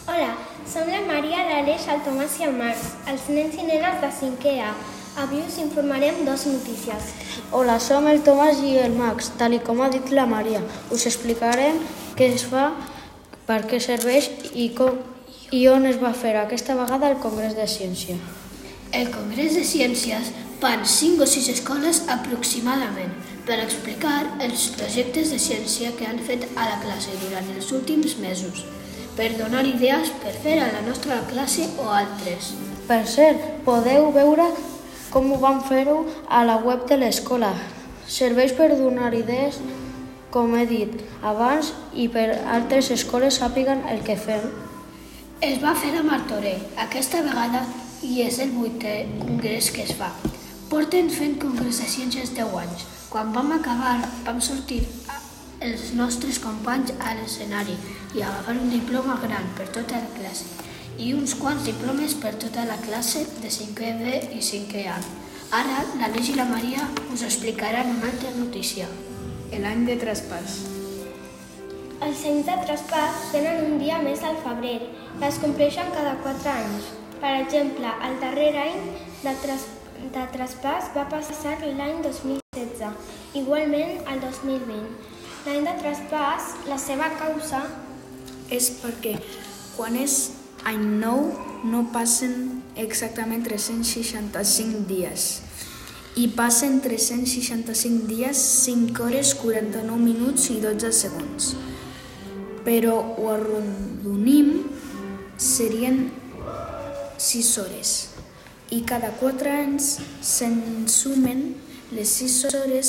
Hola, som la Maria, l'Aleix, el Tomàs i el Marc, els nens i nenes de 5è A. Avui us informarem dos notícies. Hola, som el Tomàs i el Max, tal com ha dit la Maria. Us explicarem què es fa, per què serveix i on es va fer aquesta vegada el Congrés de Ciència. El Congrés de Ciències van 5 o 6 escoles aproximadament per explicar els projectes de ciència que han fet a la classe durant els últims mesos, per donar idees per fer a la nostra classe o altres. Per cert, podeu veure com ho van fer-ho a la web de l'escola. Serveix per donar idees, com he dit abans, i per altres escoles sàpiguen el que fem. Es va fer a Martorell aquesta vegada i és el 8è congrés que es fa. Porten fent congrés de ciències 10 anys. Quan vam acabar, vam sortir els nostres companys a l'escenari i agafar un diploma gran per tota la classe i uns quants diplomes per tota la classe de 5è B i 5è A. Ara, l'Aleix i la Maria us explicaran una altra notícia. L'any de traspàs. Els anys de traspàs tenen un dia més al febrer, que es compleixen cada 4 anys. Per exemple, el darrer any de traspàs va passar l'any 2016, igualment el 2020. L'any de traspàs, la seva causa És perquè quan és any nou no passen exactament 365 dies i passen 365 dies, 5 hores, 49 minuts i 12 segons. Però ho arrodonim, serien 6 hores i cada 4 anys se'n sumen les 6 hores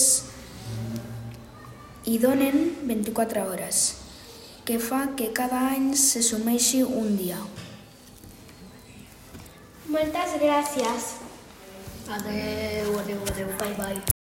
i donen 24 hores, que fa que cada any se sumeixi un dia. Moltes gràcies. Adeu, bye bye.